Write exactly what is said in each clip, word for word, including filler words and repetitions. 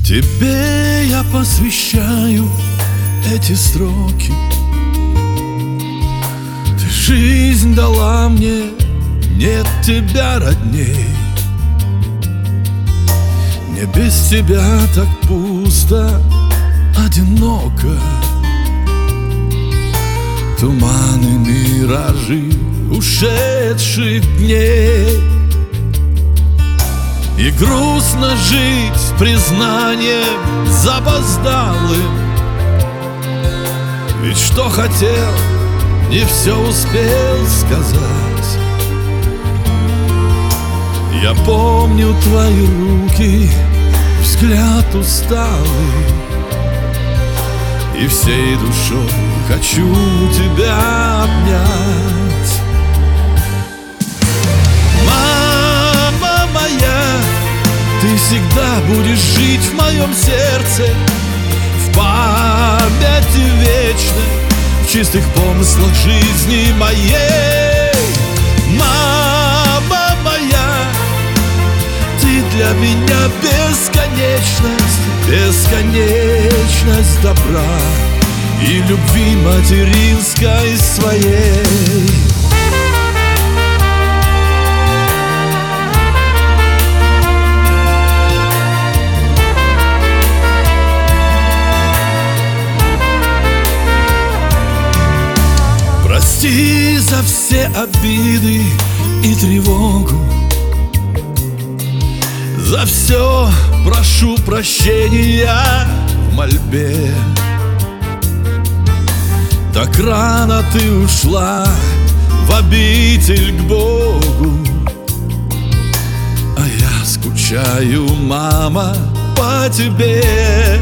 Тебе я посвящаю эти строки. Ты жизнь дала мне, нет тебя родней. Мне без тебя так пусто, одиноко. Туманы, миражи ушедших дней. И грустно жить с признанием запоздалым. Ведь что хотел, не все успел сказать. Я помню твои руки, взгляд усталый, и всей душой хочу тебя обнять. Мама моя, ты всегда будешь жить в моем сердце, в памяти вечной, в чистых помыслах жизни моей. Мама моя, ты для меня бесконечность, бесконечность добра и любви материнской своей. Прости за все обиды и тревогу, за все прошу прощения в мольбе. Так рано ты ушла в обитель к Богу, а я скучаю, мама, по тебе.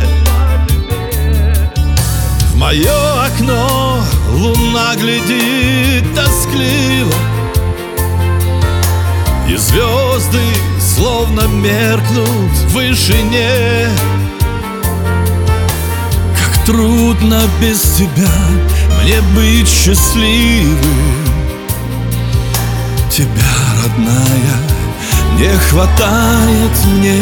В мое окно луна глядит тоскливо, и звезды словно меркнут в вышине. Как трудно без тебя мне быть счастливым. Тебя, родная, не хватает мне.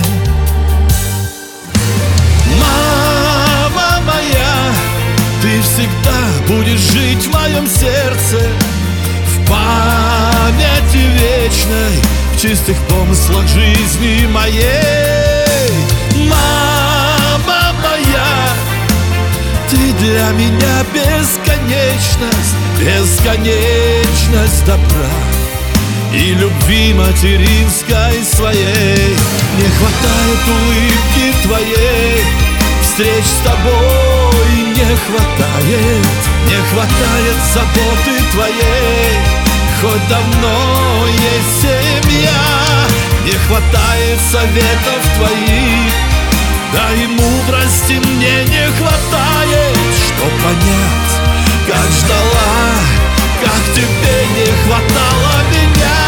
Мама моя, ты всегда будешь жить в моем сердце, в памяти вечной, в чистых помыслах жизни моей. Мама моя, ты для меня бесконечность, бесконечность добра и любви материнской своей. Не хватает улыбки твоей, встреч с тобой не хватает, не хватает заботы твоей. Хоть давно есть семья, не хватает советов твоих, да и мудрости мне не хватает, чтоб понять, как ждала, как тебе не хватало меня.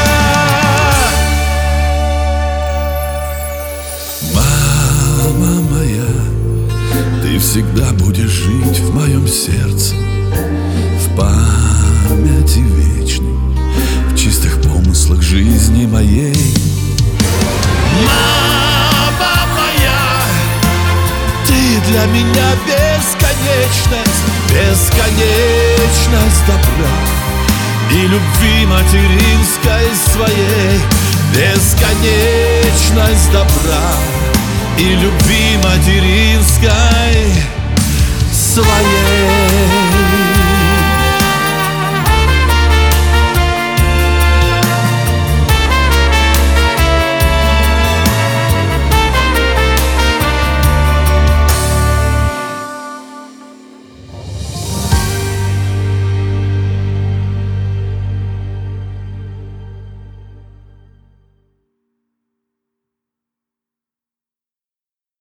Мама моя, ты всегда будешь жить в моем сердце, в памяти вечной, в чистых помыслах жизни моей. Мама моя, ты для меня бесконечность, бесконечность добра и любви материнской своей. Бесконечность добра и любви материнской своей.